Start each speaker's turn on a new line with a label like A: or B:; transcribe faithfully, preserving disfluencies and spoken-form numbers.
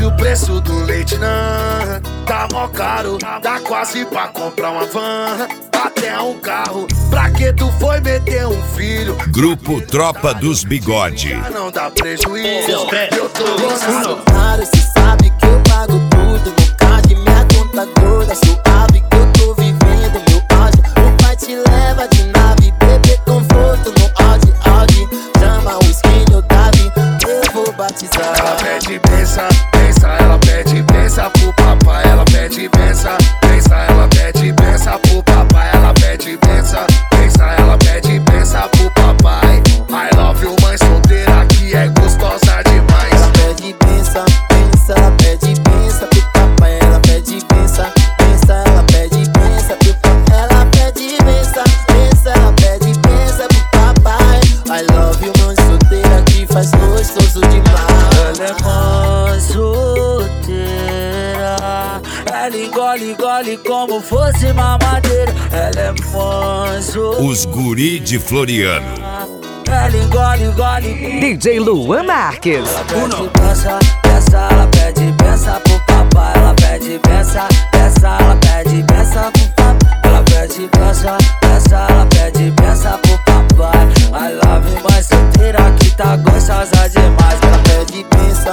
A: o preço do leite não tá mó caro, dá quase pra comprar uma van, até um carro. Pra que tu foi meter um filho?
B: Grupo Tropa dos Bigode.
A: Não dá prejuízo, eu tô gostando.
C: Claro, cê sabe que eu pago tudo no card, minha conta gorda, suave que eu tô vivendo meu áudio. O pai te leva de nave, bebê conforto no Audi, Audi. Chama o skin ou Davi, eu vou batizar.
A: Ela pede benção, benção, ela pede benção pro papai. Ela pede benção, benção, ela pede benção pro papai. Ela pede benção, benção, ela pede benção pro papai. I love you, mãe solteira que é gostosa demais.
C: Ela pede benção, benção, ela pede benção pro papai. Ela pede benção, benção, ela pede benção pro papai. Ela pede benção, benção, ela pede benção pro papai. I love you, mãe solteira que faz gostoso demais.
D: Ela é mãe solteira, ela engole, engole como fosse mamadeira. Ela é mãe solteira.
B: Os Guri de Floriano.
D: Ela engole, engole.
E: D J Luan Marques.
D: Ela pede benção, benção, ela pede benção pro papai. Ela pede benção, benção, ela pede benção pro papai. Ela pede benção, benção, ela pede benção pro papai. I love you, mãe solteira que tá gostosa demais.
C: Ela pede benção,